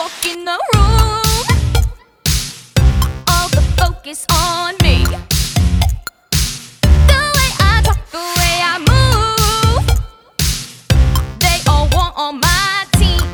walk in the room, all the focus on me. The way I talk, the way I move, they all want on my team.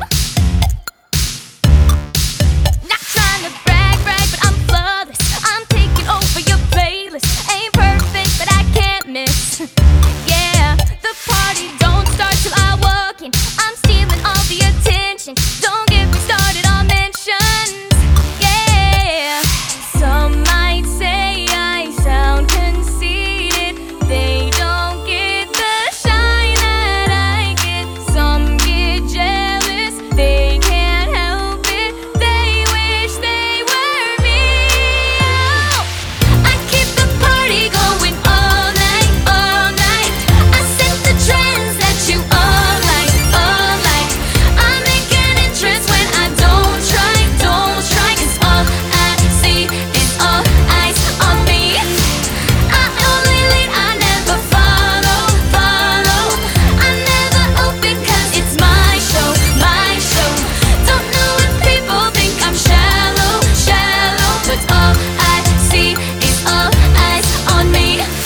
Not trying to brag, but I'm flawless. I'm taking over your playlist. Ain't perfect, but I can't miss. Yeah, the party don't start till I walk in. I'm stealing all the attention. Don't get me started on mentions. Yeah, some might say I sound conceited. They don't get the shine that I get. Some get jealous, they can't help it. They wish they were me. Oh, I keep the party going all night, all night. I set the trends that you all like, all like. I make an entrance when I don't try, don't try. 'Cause all I see is all eyes on me. I only lead, I never follow, follow. I never open 'cause it's my show, my show. Don't know if people think I'm shallow, shallow. But all I see is all eyes on me.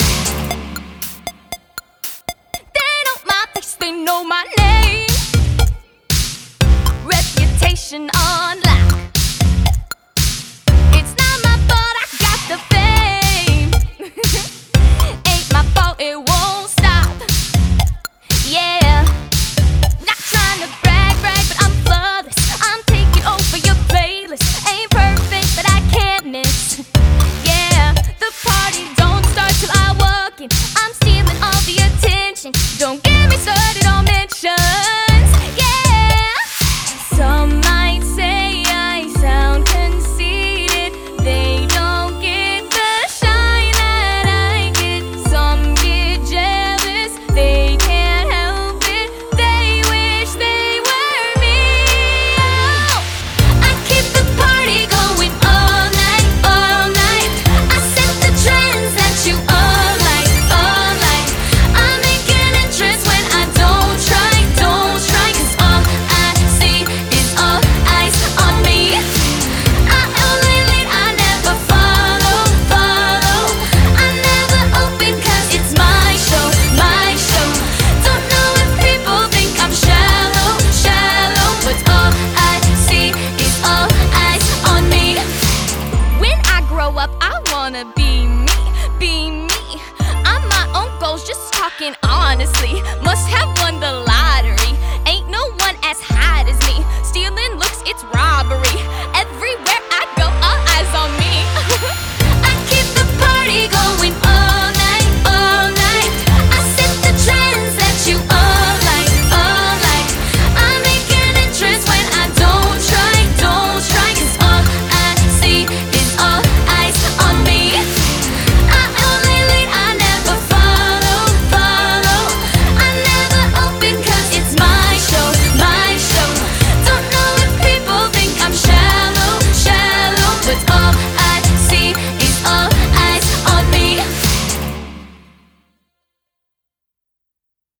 They know my face, they know my name. Reputation on